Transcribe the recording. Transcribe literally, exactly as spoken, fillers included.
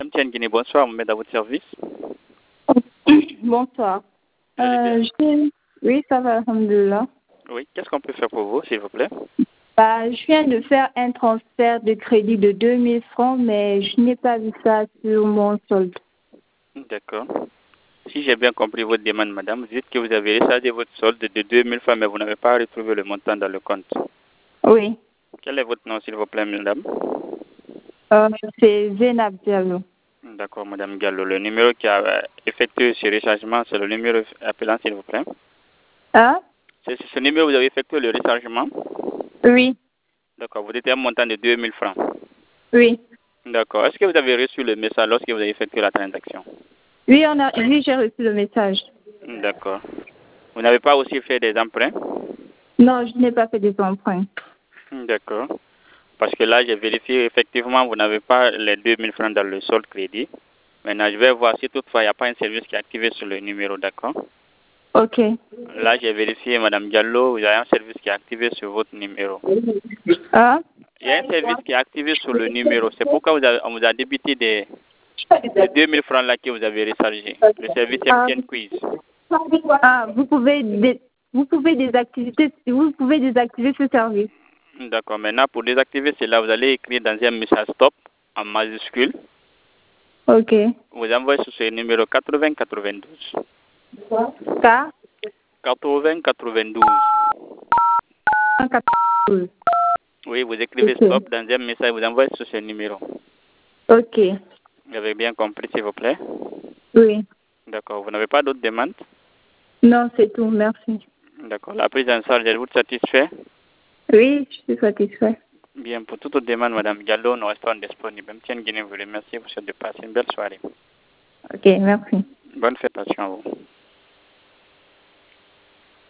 Madame Tiane Guinée, bonsoir, on met à votre service. Bonsoir. Vous allez Euh, je... Oui, ça va, alhamdoulilah. Oui, qu'est-ce qu'on peut faire pour vous, s'il vous plaît? Bah, je viens de faire un transfert de crédit de deux mille francs, mais je n'ai pas vu ça sur mon solde. D'accord. Si j'ai bien compris votre demande, madame, vous dites que vous avez rechargé votre solde de deux mille francs, mais vous n'avez pas retrouvé le montant dans le compte. Oui. Quel est votre nom, s'il vous plaît, madame? Euh, c'est Zénab Diallo. D'accord, madame Gallo. Le numéro qui a euh, effectué ce rechargement, c'est le numéro appelant, s'il vous plaît. Hein? C'est ce numéro où vous avez effectué le rechargement? Oui. D'accord, vous étiez un montant de deux mille francs. Oui. D'accord. Est-ce que vous avez reçu le message lorsque vous avez effectué la transaction? Oui, on a... oui, j'ai reçu le message. D'accord. Vous n'avez pas aussi fait des emprunts? Non, je n'ai pas fait des emprunts. D'accord. Parce que là, j'ai vérifié, effectivement, vous n'avez pas les deux mille francs dans le solde crédit. Maintenant, je vais voir si toutefois il n'y a pas un service qui est activé sur le numéro, d'accord? Ok. Là, j'ai vérifié, madame Diallo, vous avez un service qui est activé sur votre numéro. Hein? Il y a un service qui est activé sur le numéro. C'est pourquoi vous avez, on vous a débité des, des deux mille francs là que vous avez rechargé. Le service Ah, M T N Quiz. ah, vous pouvez dé- vous pouvez désactiver vous pouvez désactiver ce service. D'accord. Maintenant, pour désactiver cela, vous allez écrire dans un message stop en majuscule. Ok. Vous envoyez sur ce numéro quatre-vingts quatre-vingt-douze. K quatre-vingts quatre-vingt-douze. quatre-vingt-douze. Oui, vous écrivez Ok. stop dans un message, vous envoyez sur ce numéro. Ok. Vous avez bien compris, s'il vous plaît? Oui. D'accord. Vous n'avez pas d'autres demandes? Non, c'est tout. Merci. D'accord. La prise en charge, elle vous satisfait? Oui, je suis satisfait. Bien, pour toute autre demande, madame Gallo, nous restons disponibles. M T N Guinée vous remercie. Vous souhaite de passer une belle soirée. Ok, merci. Bonne fête à vous.